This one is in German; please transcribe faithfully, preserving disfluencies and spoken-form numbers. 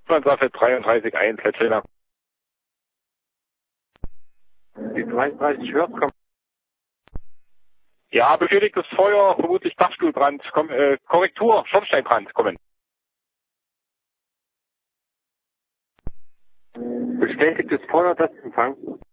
Lufthansa dreiunddreißig eins, Hetzliner. Die dreiunddreißig hört, kommt. Ja, beschädigtes Feuer, vermutlich Dachstuhlbrand, komm, äh, Korrektur, Schornsteinbrand, kommen. Bestätigtes Feuer, das Empfang.